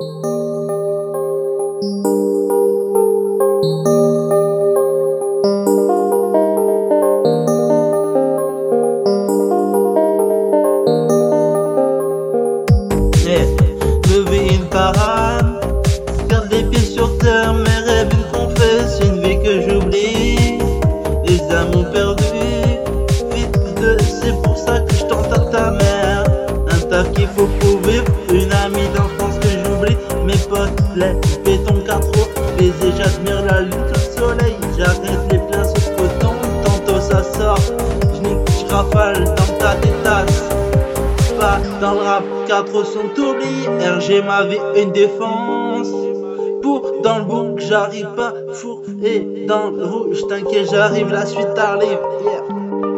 Lever une parade, garde les pieds sur terre, mes rêves une confesse, une vie que j'oublie, les amours perdus, vite c'est pour ça que je tente à ta mère, un taf qu'il faut vivre, une amie d'enfance que j'oublie, mes potes, les béton 4 roues, baiser, j'admire la lune, le soleil, j'arrête les plaintes sous le coton, tantôt ça sort, je rafale dans ta détasse. Dans le rap, 4 sont oubliés. RG ma vie, une défense. Pour dans le bouc, j'arrive pas. Four et dans le rouge, t'inquiète, j'arrive, la suite arrive. Yeah.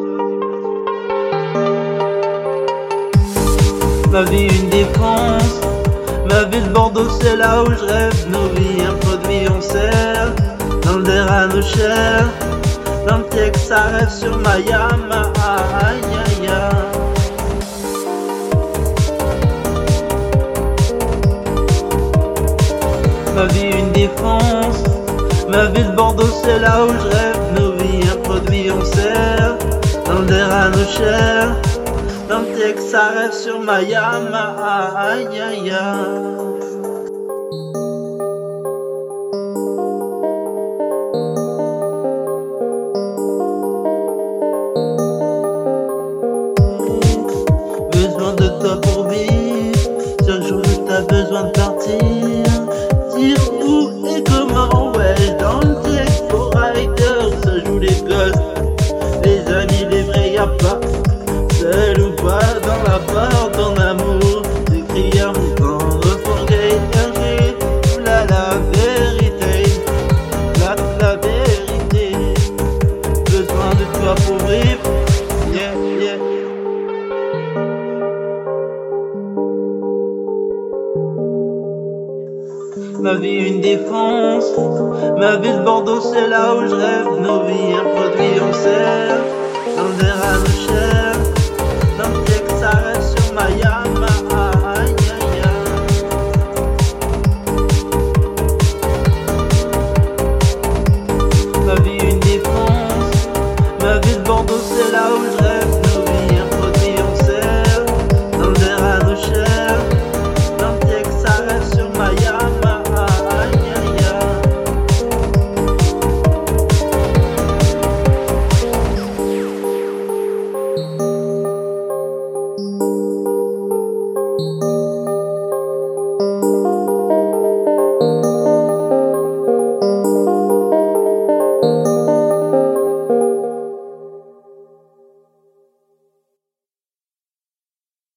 Ma vie, une défense. Ma ville, Bordeaux, c'est là où je rêve. Nos vies, un produit, on sert. Dans le der à nos chairs. Dans le texte, ça rêve sur ma Yamaha. Aïe aïe aïe. Ma vie une défense, ma ville Bordeaux c'est là où je rêve. Nos vies un produit on sert, dans le der à nos chairs. Dans le texte ça rêve sur ma Yamaha. Aïe aïe aïe. Besoin de toi pour vivre, chaque jour t'as besoin de partir. Dire où et comment, ouais, dans le texte pour rider, ça joue les gosses, les amis, les vrais, y'a pas, seul ou pas, dans la part, dans l'amour, j'écris un mot dans le forget, la vérité, la vérité, besoin de toi pour vivre, yeah, yeah. Ma vie une défense, ma ville Bordeaux c'est là où je rêve. Nos vies un produit on sert, dans le der à nos chairs.